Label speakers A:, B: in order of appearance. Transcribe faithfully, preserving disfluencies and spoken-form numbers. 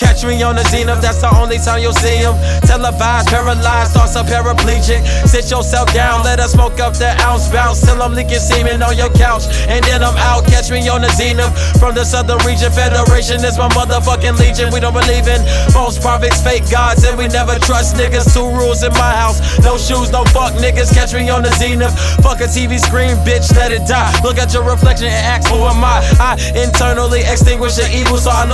A: Catch me on the zenith, that's the only time you'll see him. Televised, paralyzed, thoughts are paraplegic. Sit yourself down, let us smoke up the ounce bounce till I'm leaking semen on your couch. And then I'm out, catch me on the zenith. From the southern region, Federation is my motherfucking legion. We don't believe in false prophets, fake gods, and we never trust niggas. Two rules in my house, no shoes, no fuck niggas. Catch me on the zenith. Fuck a T V screen, bitch, let it die. Look at your reflection and ask who am I. I internally extinguish the evil, so I know